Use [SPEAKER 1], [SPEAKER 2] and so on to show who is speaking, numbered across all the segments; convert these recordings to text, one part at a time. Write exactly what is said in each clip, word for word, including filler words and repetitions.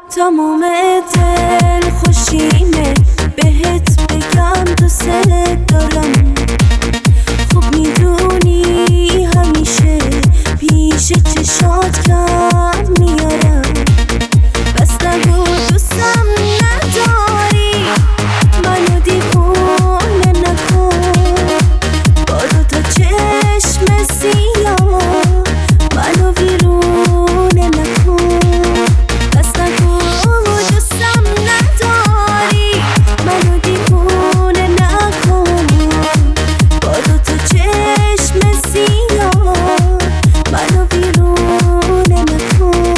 [SPEAKER 1] تمام دل خوشیمه بهت بگم دوست دارم. خوب میدونی همیشه پیش چشات کم میارم. بس نگو دوستم نداری، منو دیوونه نکن. با دو تا چشم سیاه منو ویرونه نکن. بس نگو دوستم نداری، منو دیوونه نکن. با دو تا چشم سیاه منو ویرونه نکن.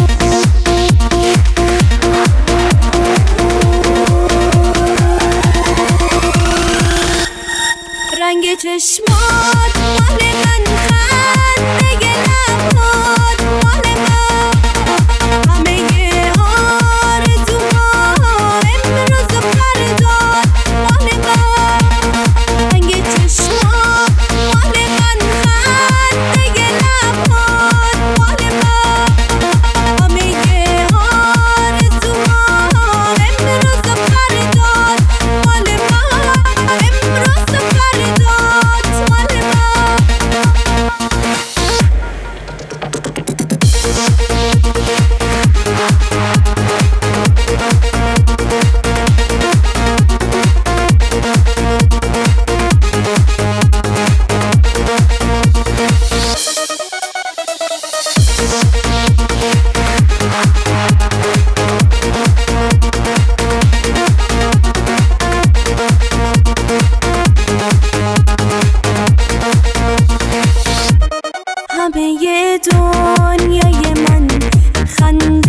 [SPEAKER 1] رنگ چشمات مال من، خنده لبات مال من. همه آرزوها امروز و فردا مال من. رنگ چشمات مال من، خنده لبات مال من. همه آرزوها امروز و فردا مال من. امروز و فردا همه دنیای من خنده